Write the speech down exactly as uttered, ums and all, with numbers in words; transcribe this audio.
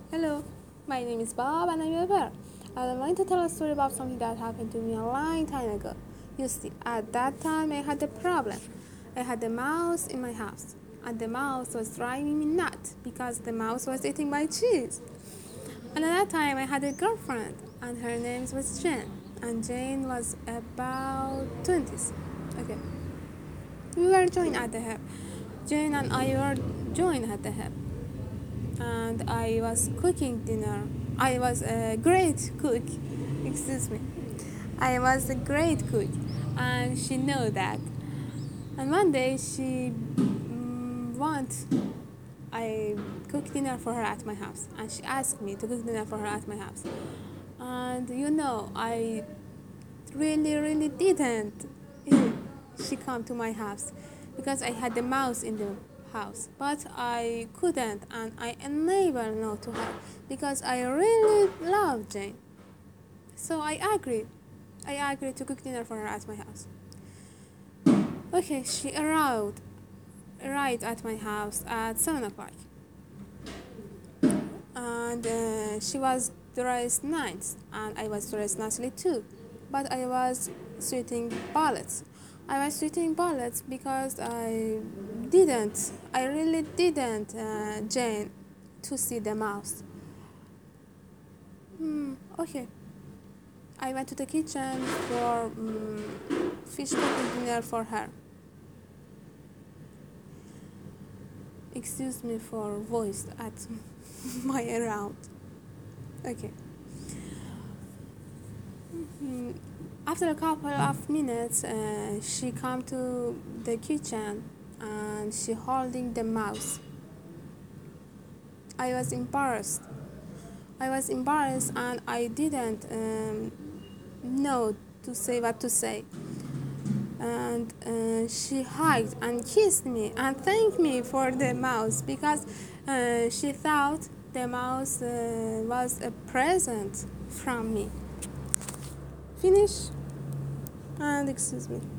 Hello, my name is Bob and I'm a bear. I'm going to tell a story about something that happened to me a long time ago. You see, at that time I had a problem. I had a mouse in my house, and the mouse was driving me nuts because the mouse was eating my cheese. And at that time I had a girlfriend, and her name was Jane, and Jane was about twenties. Okay, we were joined at the hip. Jane and I were joined at the hip. And I was cooking dinner. I was a great cook. Excuse me. I was a great cook, and she knew that. And one day she mm, want I cook dinner for her at my house, and she asked me to cook dinner for her at my house. And you know, I really, really didn't. She come to my house because I had the mouse in the house, but I couldn't, and I enable no to her because I really love Jane. So I agreed. I agreed to cook dinner for her at my house. Okay, she arrived right at my house at seven o'clock, and uh, she was dressed nice, and I was dressed nicely too, but I was sweating bullets. I was sweating bullets because I didn't, I really didn't, uh, Jane, to see the mouse. Hmm, okay. I went to the kitchen for um, fish cooking dinner for her. Excuse me for voice at my around. Okay. Mm, After a couple of minutes, uh, she come to the kitchen and she holding the mouse. I was embarrassed. I was embarrassed and I didn't um, know to say what to say. And uh, she hugged and kissed me and thanked me for the mouse because uh, she thought the mouse uh, was a present from me. Finish and excuse me.